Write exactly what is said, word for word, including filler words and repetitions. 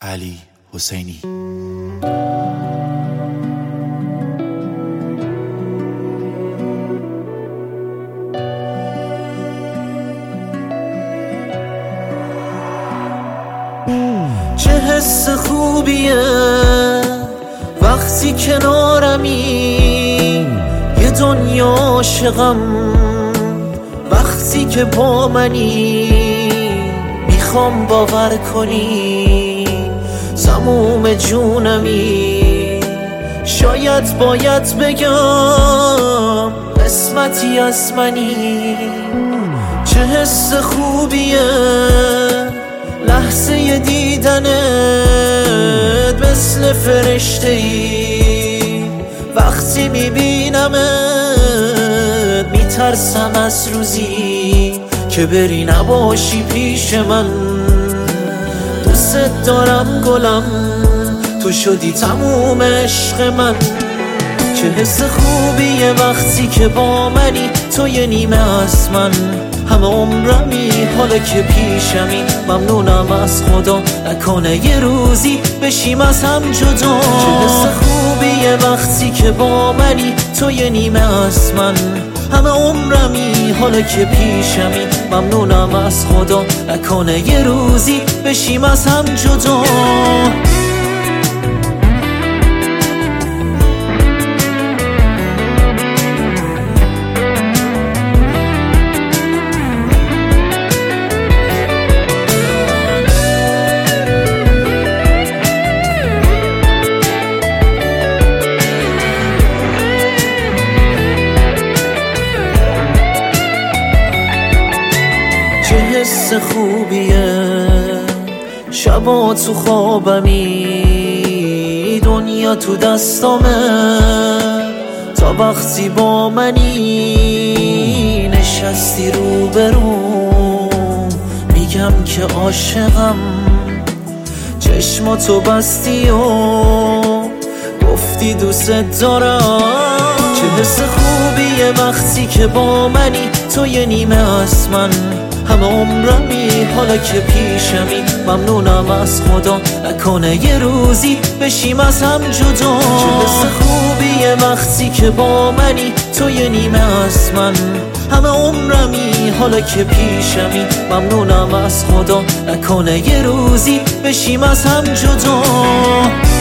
علی حسینی. چه حس خوبیه وقتی کنارمی، یه دنیا عاشقم وقتی که با منی. میخوام باور کنی تموم جونمی، شاید باید بگم قسمتی از منی. چه حس خوبیه لحظه دیدنت، مثل فرشته ای وقتی میبینمت. میترسم از روزی که بری نباشی پیش من. دوست دارم گلم، تو شدی تموم عشق من. چه حس خوبیه وقتی که با منی، تو یه نیمه از من، همه عمرمی حالا که پیشمی. ممنونم از خدا نکنه یه روزی بشیم از هم جدا. چه حس خوبیه وقتی که با منی، تو یه نیمه از من، همه عمرمی حالا که پیشمی. ممنونم از خدا نکنه یه روزی بشیم از هم جدا. چه حس خوبیه شبا تو خوابمی، دنیا تو دستامه تا وقتی با منی. نشستی رو برو میگم که عاشقم، چشماتو بستی و گفتی دوست دارم. چه حس خوبیه وقتی که با منی، تو یه نیمه از من، همه عمرمی حالا که پیشمی. ممنونم از خدا نکنه یه روزی بشیم از هم جدا. چه حس خوبیه وقتی که با منی، تو یه نیمه از من، همه عمرمی حالا که پیشمی. ممنونم از خدا نکنه یه روزی بشیم از هم جدا.